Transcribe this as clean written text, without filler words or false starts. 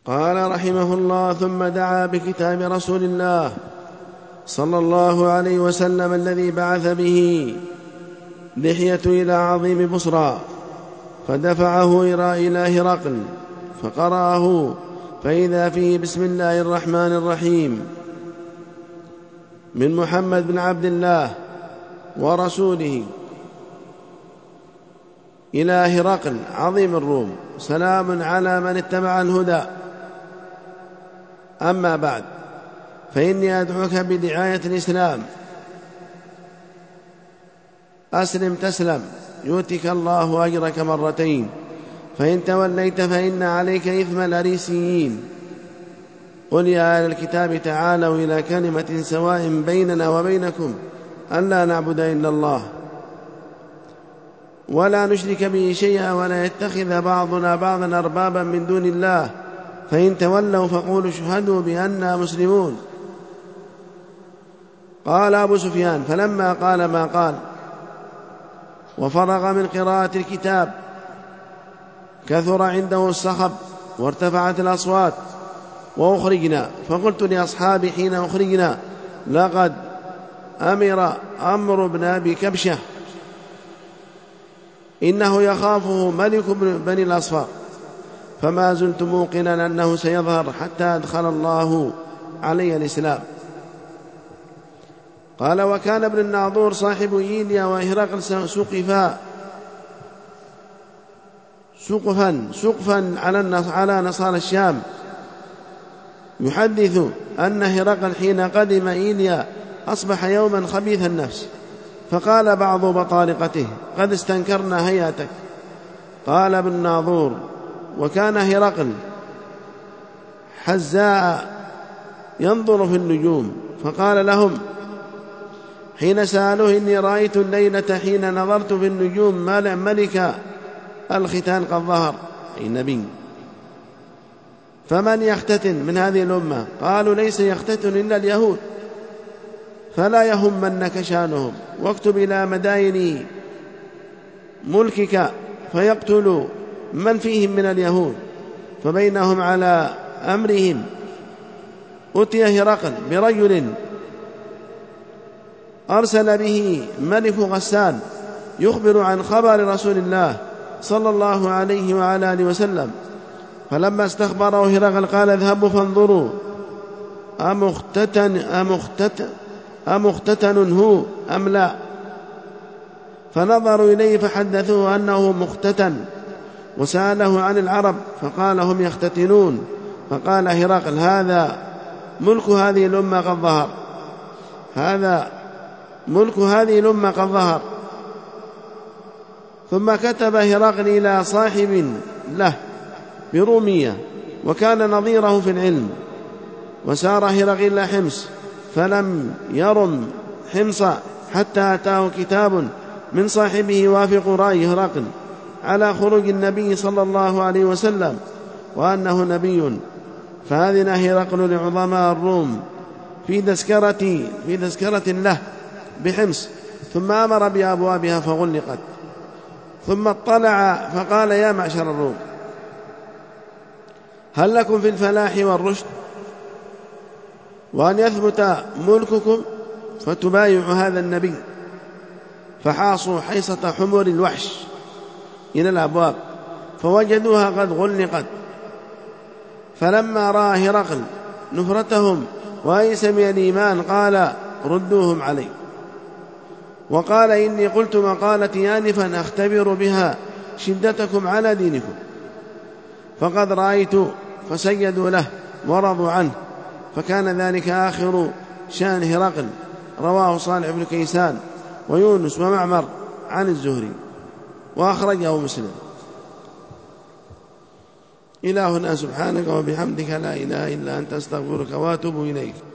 قال رحمه الله: ثم دعا بكتاب رسول الله صلى الله عليه وسلم الذي بعث به دحية إلى عظيم بصرى، فدفعه إلى هرقل فقرأه، فإذا فيه: بسم الله الرحمن الرحيم، من محمد بن عبد الله ورسوله إلى هرقل عظيم الروم، سلام على من اتبع الهدى، أما بعد، فإني أدعوك بدعاية الإسلام، أسلم تسلم يؤتك الله أجرك مرتين، فإن توليت فإن عليك إثم الأريسيين. قل يا أهل الكتاب تعالوا إلى كلمة سواء بيننا وبينكم ألا نعبد إلا الله ولا نشرك به شيئا ولا يتخذ بعضنا بعضا أربابا من دون الله، فإن تولوا فقولوا اشهدوا بأننا مسلمون. قال أبو سفيان: فلما قال ما قال وفرغ من قراءة الكتاب كثر عنده الصخب وارتفعت الأصوات وأخرجنا، فقلت لأصحابي حين أخرجنا: لقد أمر عمرو بن أبي كبشة إنه يخافه ملك بني الأصفار، فما زلت موقنا أنه سيظهر حتى أدخل الله علي الإسلام. قال: وكان ابن الناظور صاحب إيليا وهرقل سقفا على نصارى الشام، يحدث أن هرقل حين قدم إيليا أصبح يوما خبيث النفس، فقال بعض بطارقته: قد استنكرنا هيئتك. قال ابن الناظور: وكان هرقل حزاء ينظر في النجوم، فقال لهم حين سألوه: إني رأيت الليلة حين نظرت في النجوم ملك الختان قد ظهر، أي نبي، فمن يختتن من هذه الأمة؟ قالوا: ليس يختتن إلا اليهود، فلا يهمنك شانهم، واكتب إلى مداين ملكك فيقتلوا من فيهم من اليهود. فبينهم على أمرهم أتي هرقل برجل أرسل به ملك غسان يخبر عن خبر رسول الله صلى الله عليه وعلى آله وسلم، فلما استخبره هرقل قال: اذهبوا فانظروا أمختتن هو أم لا؟ فنظروا إليه فحدثوه أنه مختتن، وسأله عن العرب فقال: هم يختتنون. فقال هرقل: هذا ملك هذه الأمة قد ظهر، هذا ملك هذه الأمة قد ظهر. ثم كتب هرقل إلى صاحب له برومية وكان نظيره في العلم، وسار هرقل إلى حمص، فلم يرم حمص حتى أتاه كتاب من صاحبه يوافق رأي هرقل على خروج النبي صلى الله عليه وسلم وأنه نبي، فأذن هرقل لعظماء الروم في تذكرة له بحمص، ثم أمر بأبوابها فغلقت، ثم اطلع فقال: يا معشر الروم، هل لكم في الفلاح والرشد وأن يثبت ملككم فتبايعوا هذا النبي؟ فحاصوا حيصة حمر الوحش إلى الأبواب فوجدوها قد غلقت، فلما رأى هرقل نفرتهم وأيس من الإيمان قال: ردوهم علي. وقال: إني قلت مقالتي آنفا أختبر بها شدتكم على دينكم، فقد رأيت، فسجدوا له ورضوا عنه، فكان ذلك آخر شأن هرقل. رواه صالح بن كيسان ويونس ومعمر عن الزهري، وأخرجه مسلم. إلهنا سبحانك وبحمدك لا إله إلا أنت، أستغفرك وأتوب إليك.